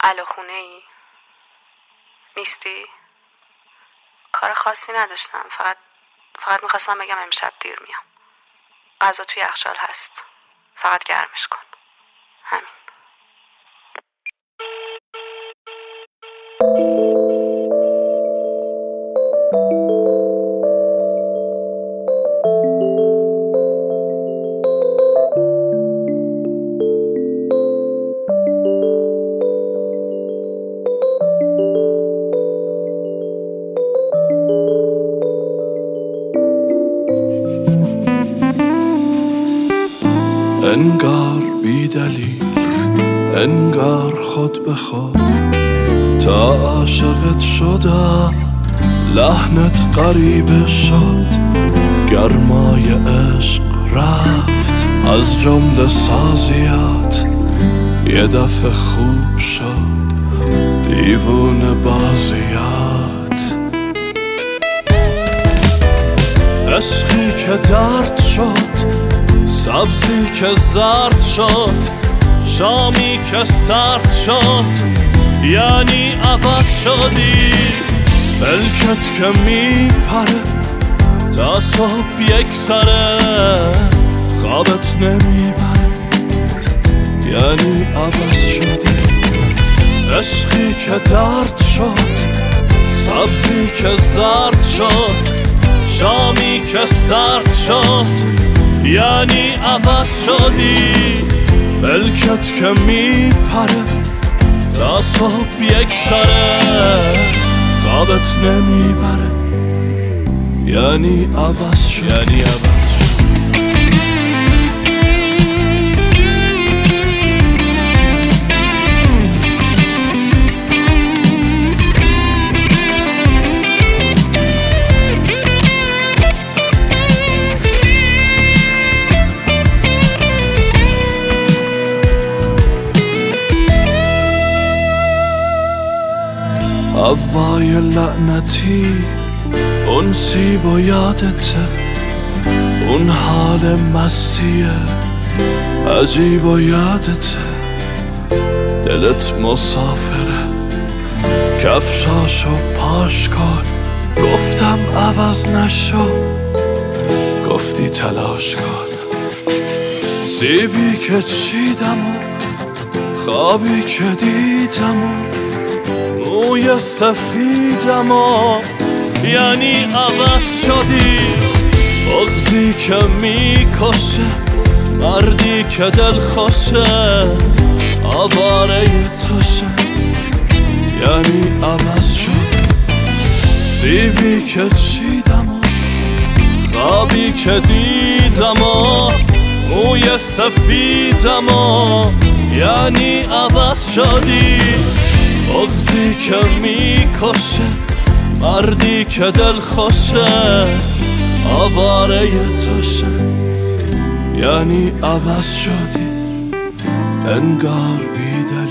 الو، خونه ای؟ نیستی؟ کار خاصی نداشتم، فقط میخواستم بگم امشب دیر میام. غذا توی یخچال هست، فقط گرمش کن. همین. انگار بی دلیل، انگار خود به خود تا عاشقت شدم، لحنت غریبه شد، گرمای عشق رفت از جمله سازیات، یه دفعه خوب شد دیوونه بازیات. عشقی که درد شد، سبزی که زرد شد، شامی که سرد شد، یعنی عوض شدی. پلکت که میپره تا صبح یک سره، خوابت نمیبره یعنی عوض شدی. عشقی که درد شد، سبزی که زرد شد، شامی که سرد شد، یعنی عوض شدی. پلکت که میپره تا صبح یک سره، خوابت نمیبره یعنی عوض شدی. هوای لعنتی، اون سیب و یادته، اون حال مستیه عجیب و یادته. دلت مسافره، کفشاشو پاش کن، گفتم عوض نشو، گفتی تلاش کن. سیبی که چیدم و خوابی که دیدم و موی سفیدم و یعنی عوض شدی. بغضی که میکشه، مردی که دل خوشه، آواره توشه یعنی عوض شدی. سیبی که چیدم و خوابی که دیدم و موی سفیدم و یعنی عوض شدی. بغضی که میکشه، مردی که دل خوشه، آواره توشه یعنی عوض شدی. انگار بیده